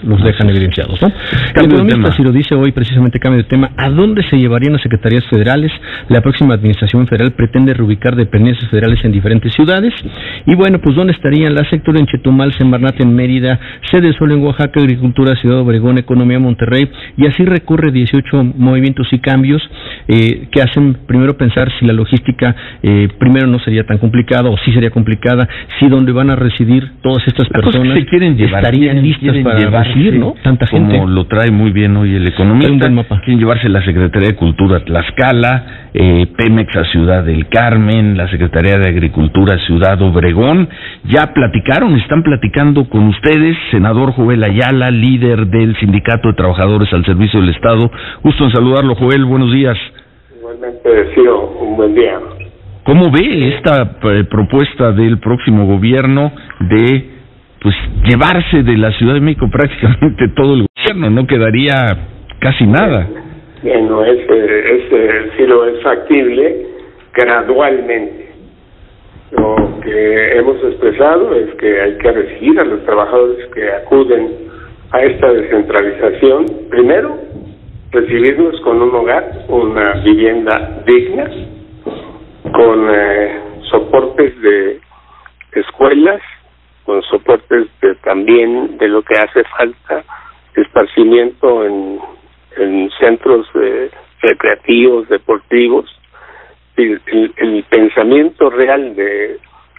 los dejan evidenciados, ¿no? El economista, si lo dice hoy, precisamente cambio de tema, ¿a dónde se llevarían las secretarías federales? La próxima administración federal pretende reubicar dependencias federales en diferentes ciudades, y bueno, pues ¿dónde estarían? La sector en Chetumal, Semarnat en Mérida, Sede Sol en Oaxaca, Agricultura, Ciudad Obregón, Economía, Monterrey, y así recorre 18 movimientos y cambios que hacen primero pensar si la logística primero no sería tan complicada o sí sería complicada, si donde van a residir todas estas personas se quieren llevar, estarían listas para residir, ¿no? Tanta gente. Como lo trae muy bien hoy el economista, quieren llevarse la Secretaría de Cultura a Tlaxcala, Pemex a Ciudad del Carmen, la Secretaría de Agricultura a Ciudad Obregón. Ya están platicando con ustedes, senador Joel Ayala, líder del Sindicato de Trabajadores al Servicio del Estado. Gusto en saludarlo, Joel, buenos días. Igualmente, Ciro, un buen día. ¿Cómo ve esta propuesta del próximo gobierno de llevarse de la Ciudad de México prácticamente todo el gobierno? No quedaría casi nada. Bueno, Ciro, es factible gradualmente. Lo que hemos expresado es que hay que recibir a los trabajadores que acuden a esta descentralización. Primero, recibirlos con un hogar, una vivienda digna, con soportes de escuelas, con soportes también de lo que hace falta, esparcimiento en centros recreativos, deportivos. El pensamiento real de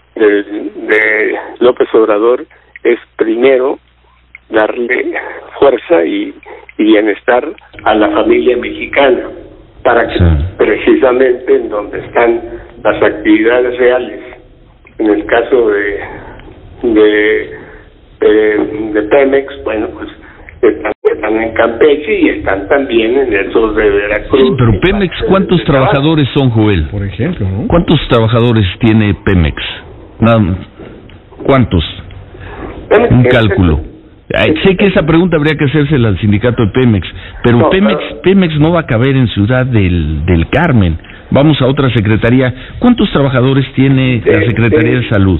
López Obrador es primero darle fuerza y bienestar a la familia mexicana, para que precisamente en donde están las actividades reales, en el caso de Pemex, bueno, pues están en Campeche y están también en el sur de Veracruz. Sí, pero Pemex, ¿cuántos trabajadores son, Joel? Por ejemplo, ¿no? ¿Cuántos trabajadores tiene Pemex? ¿Cuántos? Un cálculo. Sé que esa pregunta habría que hacérsela al sindicato de Pemex, pero no, Pemex no va a caber en Ciudad del Carmen. Vamos a otra secretaría. ¿Cuántos trabajadores tiene la Secretaría de Salud?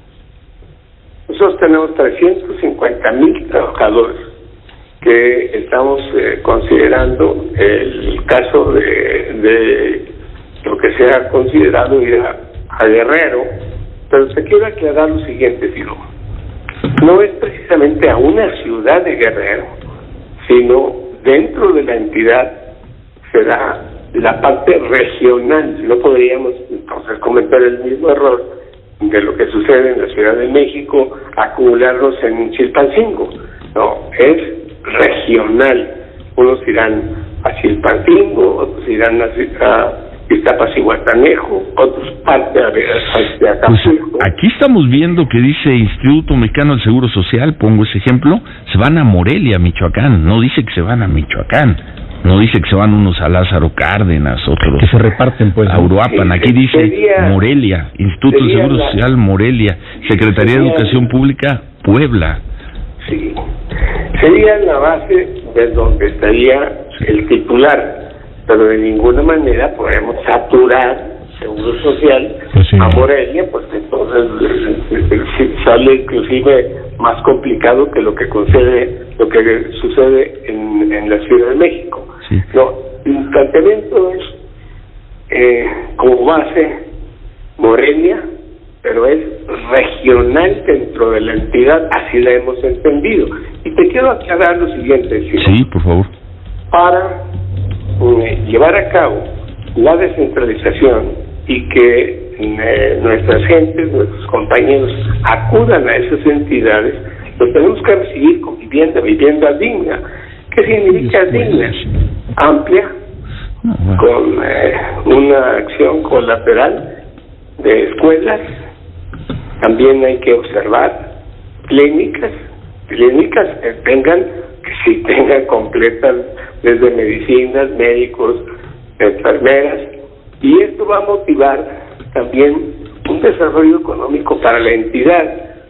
Nosotros tenemos 350,000 trabajadores que estamos considerando el caso de lo que se ha considerado ir a Guerrero, pero te quiero aclarar lo siguiente, Ciro. No es precisamente a una ciudad de Guerrero, sino dentro de la entidad será la parte regional. No podríamos entonces cometer el mismo error de lo que sucede en la Ciudad de México, acumularlos en Chilpancingo. No, es regional. Unos irán a Chilpancingo, otros irán a Iztapas-Iguatanejo, otros parte a Acapulco. Pues aquí estamos viendo que dice Instituto Mexicano del Seguro Social, pongo ese ejemplo, se van a Morelia, Michoacán. No dice que se van a Michoacán, no dice que se van unos a Lázaro Cárdenas, otros que se reparten pues a Uruapan. Aquí dice Morelia, Instituto del Seguro Social Morelia, Secretaría de Educación Pública Puebla. Sí, sería la base de donde estaría el titular, pero de ninguna manera podemos saturar Seguro Social a Morelia, pues entonces sale inclusive más complicado que lo que sucede en la Ciudad de México. Sí. No, el planteamiento es como base Morelia, pero es regional dentro de la entidad, así la hemos entendido. Y te quiero aclarar lo siguiente, Ciro. Sí, por favor. Para llevar a cabo la descentralización y que nuestras gentes, nuestros compañeros acudan a esas entidades, los tenemos que recibir con vivienda digna. ¿Qué significa digna? Amplia, con una acción colateral de escuelas. También hay que observar clínicas que tengan completas desde medicinas, médicos, enfermeras, y esto va a motivar también un desarrollo económico para la entidad.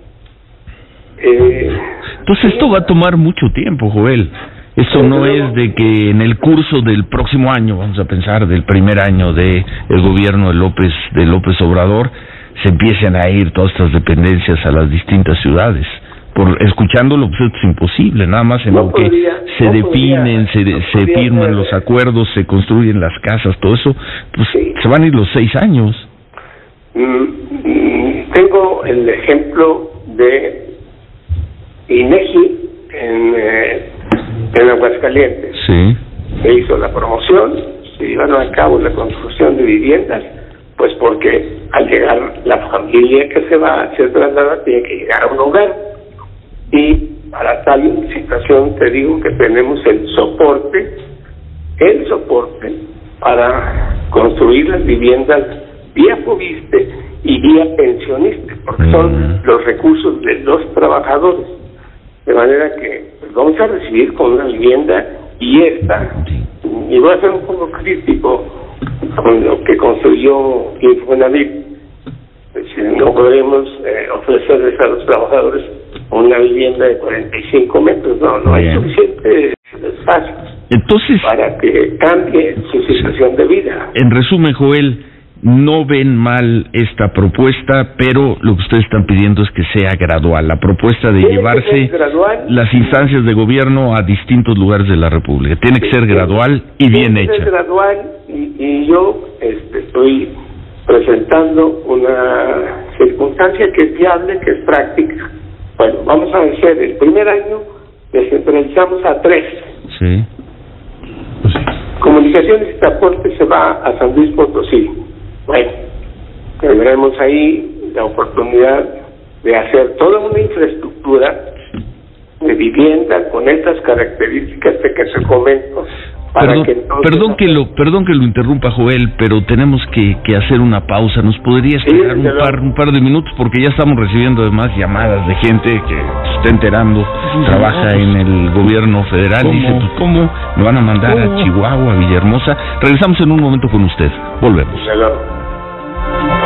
Entonces esto va a tomar mucho tiempo, Joel. Eso no es de que en el curso del próximo año, vamos a pensar del primer año de el gobierno de López Obrador, se empiecen a ir todas estas dependencias a las distintas ciudades. escuchándolo, pues esto es imposible, nada más en lo que se definen, se firman los acuerdos, se construyen las casas, todo eso, pues se van a ir los 6 años. Tengo el ejemplo de INEGI en Aguascalientes. Sí. Se hizo la promoción, se llevaron a cabo la construcción de viviendas, pues porque al llegar la familia que se traslada tiene que llegar a un hogar, y para tal situación te digo que tenemos el soporte para construir las viviendas vía FOBISTE y vía pensionista, porque son los recursos de los trabajadores, de manera que pues, vamos a recibir con una vivienda, y voy a ser un poco crítico con lo que construyó Infonavit. No podemos ofrecerles a los trabajadores una vivienda de 45 metros, no hay suficiente espacio. Entonces, para que cambie su situación de vida. En resumen, Joel, no ven mal esta propuesta, pero lo que ustedes están pidiendo es que sea gradual, la propuesta de llevarse las instancias de gobierno a distintos lugares de la República. Tiene que ser gradual y bien hecha. Tiene que ser gradual, y yo estoy presentando una circunstancia que es viable, que es práctica. Bueno, vamos a hacer el primer año, descentralizamos a 3. Sí. Comunicaciones y Transporte se va a San Luis Potosí. Bueno, tendremos ahí la oportunidad de hacer toda una infraestructura de vivienda con estas características de que te comento. Perdón que lo interrumpa, Joel, pero tenemos que hacer una pausa. ¿Nos podría esperar un par de minutos? Porque ya estamos recibiendo además llamadas de gente que se está enterando, trabaja en el gobierno federal, dice, pues ¿cómo me van a mandar a Chihuahua, a Villahermosa? Regresamos en un momento con usted. Volvemos.